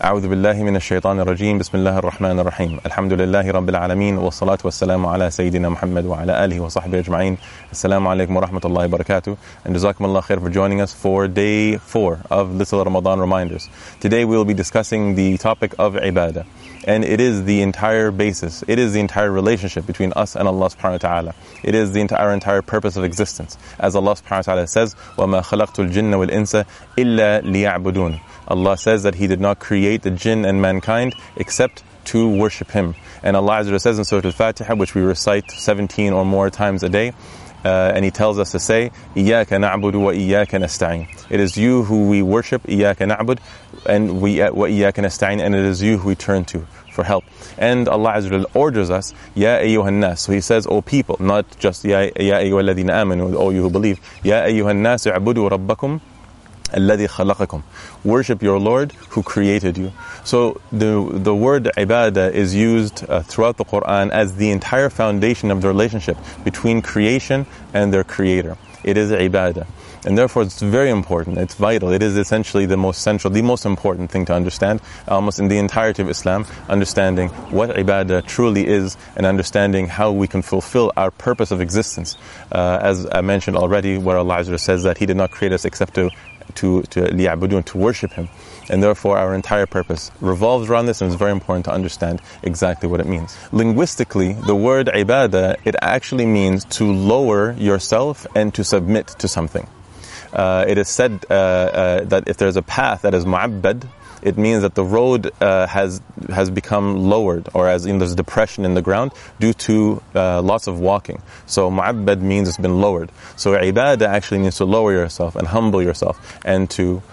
أعوذ بالله من الشيطان الرجيم بسم الله الرحمن الرحيم الحمد لله رب العالمين والصلاة والسلام على سيدنا Muhammad وعلى آله وصحبه أجمعين. Assalamu alaikum wa rahmatullahi wa barakatuh. And Jazakumullah khair for joining us for day 4 of Little Ramadan Reminders. Today we will be discussing the topic of ibadah. And it is the entire basis, it is the entire relationship between us and Allah subhanahu wa ta'ala. It is the entire purpose of existence. As Allah subhanahu wa ta'ala says, وَمَا خَلَقْتُ الْجِنَّ وَالْإِنسَ إِلَّا لِيَعْبُدُونَ. Allah says that He did not create the jinn and mankind except to worship Him. And Allah Azza wa Jalla says in Surah Al-Fatiha, which we recite 17 or more times a day, and He tells us to say, إِيَّاكَ نَعْبُدُ وَإِيَّاكَ نَسْتَعِينَ. It is you who we worship, إِيَّاكَ نَعْبُدُ, and وَإِيَّاكَ نَسْتَعِينَ, and it is you who we turn to for help. And Allah Azza wa Jalla orders us, يَا أَيُّهَا النَّاسِ. So He says, O people, not just يَا أَيُّهَا الَّذِينَ آمَنُوا, O you who believe. يَا أَيُّهَا النَّاسِ اعْبُدُوا رَبَّكُمْ الَّذِي خَلَقَكُمْ. Worship your Lord who created you. So the word ibadah is used throughout the Quran as the entire foundation of the relationship between creation and their creator. It is ibadah. And therefore it's very important, it's vital, it is essentially the most central, the most important thing to understand, almost in the entirety of Islam, understanding what ibadah truly is and understanding how we can fulfill our purpose of existence. As I mentioned already, where Allah Azza wa Jalla says that He did not create us except to liya'budun, to worship Him. And therefore our entire purpose revolves around this, and it's very important to understand exactly what it means. Linguistically, the word ibadah, it actually means to lower yourself and to submit to something. It is said that if there's a path that is mu'abbad, it means that the road has become lowered, or as in there's depression in the ground due to lots of walking. So mu'abbad means it's been lowered. So ibadah actually means to lower yourself and humble yourself and to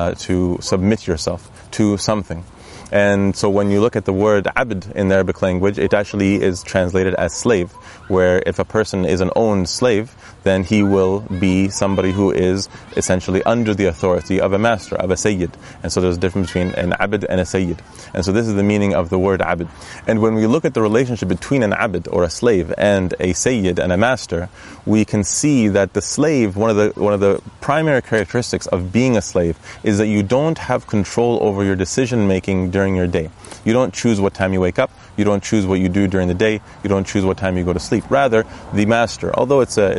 submit yourself to something. And so when you look at the word abd in the Arabic language, it actually is translated as slave, where if a person is an owned slave, then he will be somebody who is essentially under the authority of a master, of a sayyid. And so there's a difference between an abd and a sayyid. And so this is the meaning of the word abd. And when we look at the relationship between an abd, or a slave, and a sayyid and a master, we can see that the slave, one of the primary characteristics of being a slave is that you don't have control over your decision making during your day. You don't choose what time you wake up. You don't choose what you do during the day. You don't choose what time you go to sleep. Rather, the master, although it's a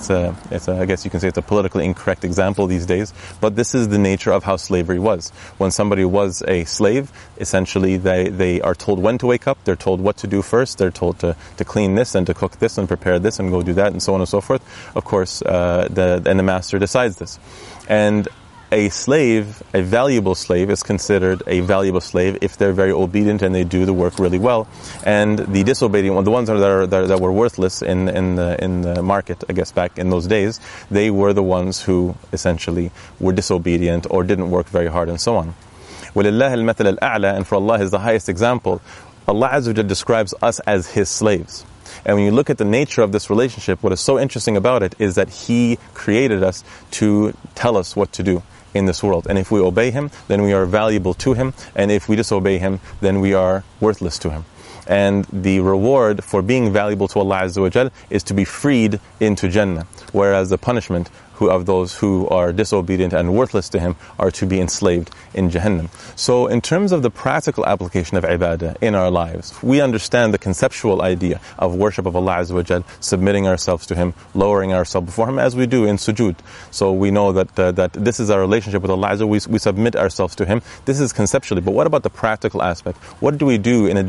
I guess you can say it's a politically incorrect example these days, but this is the nature of how slavery was. When somebody was a slave, essentially they are told when to wake up, they're told what to do first, they're told to clean this and to cook this and prepare this and go do that and so on and so forth. Of course, the master decides this. And a slave, a valuable slave, is considered a valuable slave if they're very obedient and they do the work really well. And the disobedient, the ones that were worthless in the market, I guess back in those days, they were the ones who essentially were disobedient or didn't work very hard and so on. وَلِلَّهِ الْمَثَلَ الْأَعْلَى. And for Allah is the highest example. Allah Azza wa Jalla describes us as His slaves. And when you look at the nature of this relationship, what is so interesting about it is that He created us to tell us what to do in this world. And if we obey Him, then we are valuable to Him. And if we disobey Him, then we are worthless to Him. And the reward for being valuable to Allah Azza wa Jal is to be freed into Jannah. Whereas the punishment of those who are disobedient and worthless to Him are to be enslaved in Jahannam. So in terms of the practical application of ibadah in our lives, we understand the conceptual idea of worship of Allah Azza wa Jal, submitting ourselves to Him, lowering ourselves before Him, as we do in sujood. So we know that this is our relationship with Allah Azza wa Jal. We submit ourselves to Him. This is conceptually. But what about the practical aspect? What do we do on a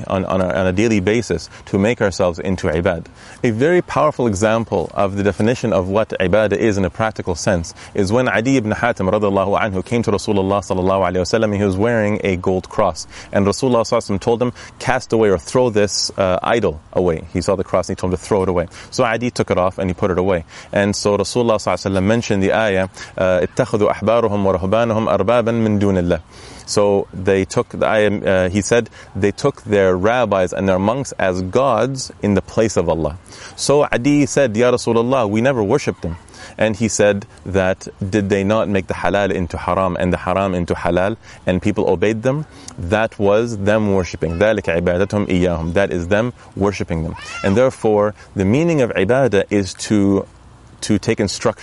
daily basis to make ourselves into ibad? A very powerful example of the definition of what ibadah is in a practical sense is when Adi ibn Hatim radiallahu anhu came to Rasulullah sallallahu alayhi wasallam. He was wearing a gold cross, and Rasulullah sallallahu alayhi wasallam told him, cast away or throw this idol away. He saw the cross and he told him to throw it away. So Adi took it off and he put it away. And so Rasulullah sallallahu alayhi wasallam mentioned the ayah, اتخذوا أحبارهم ورهبانهم أربابا من دون الله. So they took the ayah, he said, they took their rabbis and their monks as gods in the place of Allah. So Adi said, Ya Rasulullah, we never worshipped them. And he said that, did they not make the halal into haram and the haram into halal, and people obeyed them? That was them worshipping. ذَلِكَ عِبَادَتُهُمْ إِيَّاهُمْ. That is them worshipping them. And therefore, the meaning of ibadah is to take instructions.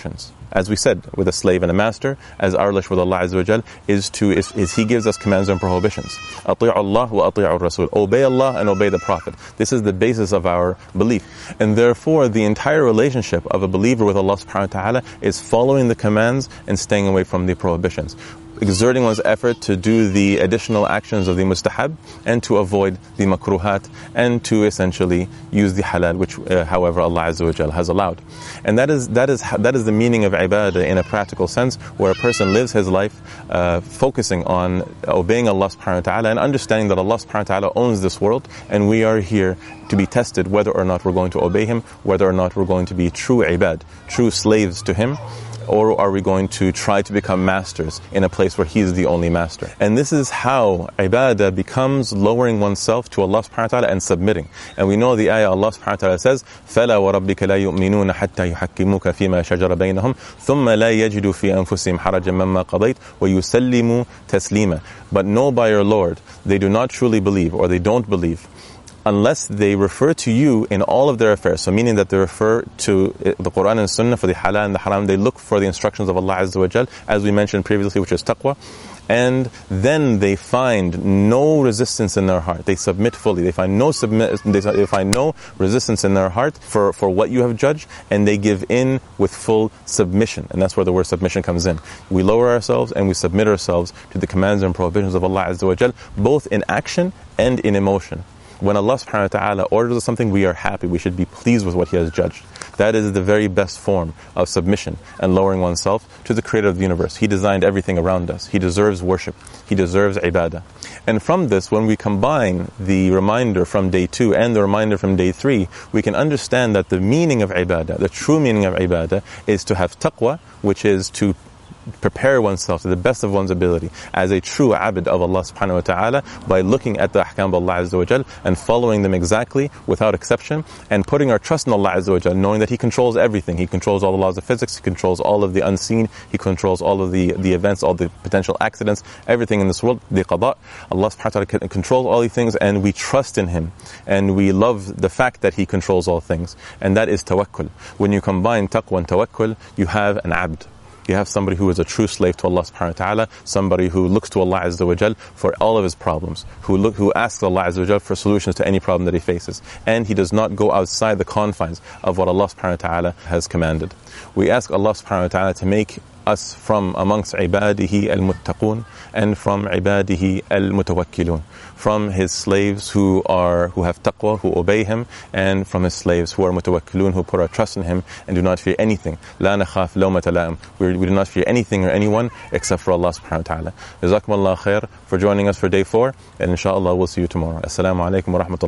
as we said, with a slave and a master, as our relationship with Allah Azza wa Jal is He gives us commands and prohibitions. أطيعوا الله وأطيعوا الرسول. Obey Allah and obey the Prophet. This is the basis of our belief. And therefore, the entire relationship of a believer with Allah subhanahu wa ta'ala is following the commands and staying away from the prohibitions, exerting one's effort to do the additional actions of the mustahab and to avoid the makruhat and to essentially use the halal, which however Allah Azza wa Jal has allowed. And that is the meaning of ibadah in a practical sense, where a person lives his life focusing on obeying Allah subhanahu wa ta'ala and understanding that Allah subhanahu wa ta'ala owns this world, and we are here to be tested whether or not we're going to obey Him, whether or not we're going to be true ibad, true slaves to Him, or are we going to try to become masters in a place where He is the only master? And this is how ibadah becomes lowering oneself to Allah subhanahu wa ta'ala and submitting. And we know the ayah Allah subhanahu wa ta'ala says, فَلَا وَرَبِّكَ لَا يُؤْمِنُونَ حَتَّى يُحَكِّمُوكَ فِيمَا شَجَرَ بَيْنَهُمْ ثُمَّ لَا يَجِدُوا فِي أَنفُسِهِمْ حَرَجًا مَمَّا قَضَيْتَ وَيُسَلِّمُوا تَسْلِيمًا. But know by your Lord, they do not truly believe, or they don't believe, unless they refer to you in all of their affairs. So meaning that they refer to the Quran and Sunnah for the halal and the haram. They look for the instructions of Allah Azza wa Jal, as we mentioned previously, which is taqwa. And then they find no resistance in their heart. They submit fully. They find no resistance in their heart for what you have judged, and they give in with full submission. And that's where the word submission comes in. We lower ourselves and we submit ourselves to the commands and prohibitions of Allah Azza wa Jal, both in action and in emotion. When Allah subhanahu wa ta'ala orders us something, we are happy. We should be pleased with what He has judged. That is the very best form of submission and lowering oneself to the Creator of the universe. He designed everything around us. He deserves worship. He deserves ibadah. And from this, when we combine the reminder from day 2 and the reminder from day 3, we can understand that the meaning of ibadah, the true meaning of ibadah, is to have taqwa, which is to prepare oneself to the best of one's ability as a true abid of Allah subhanahu wa ta'ala by looking at the ahkam of Allah Azza wa Jal and following them exactly without exception, and putting our trust in Allah Azza wa Jal, knowing that He controls everything. He controls all the laws of physics, He controls all of the unseen, He controls all of the events, all the potential accidents, everything in this world, the qada. Allah subhanahu wa ta'ala controls all these things, and we trust in Him and we love the fact that He controls all things, and that is tawakkul. When you combine taqwa and tawakkul, you have an abd. You have somebody who is a true slave to Allah subhanahu wa ta'ala, somebody who looks to Allah Azza wa Jal for all of his problems, who asks Allah Azza wa Jal for solutions to any problem that he faces. And he does not go outside the confines of what Allah subhanahu wa ta'ala has commanded. We ask Allah subhanahu wa ta'ala to make us from amongst ibadihi al-muttaqun and from ibadihi al-mutawakkilun, from His slaves who have taqwa, who obey Him, and from His slaves who are mutawakkilun, who put our trust in Him and do not fear anything. La nakhaf lawmata la'im. We do not fear anything or anyone except for Allah subhanahu wa ta'ala. Jazakumullah khair for joining us for day 4, and inshallah we'll see you tomorrow. Assalamu alaikum wa rahmatullahi.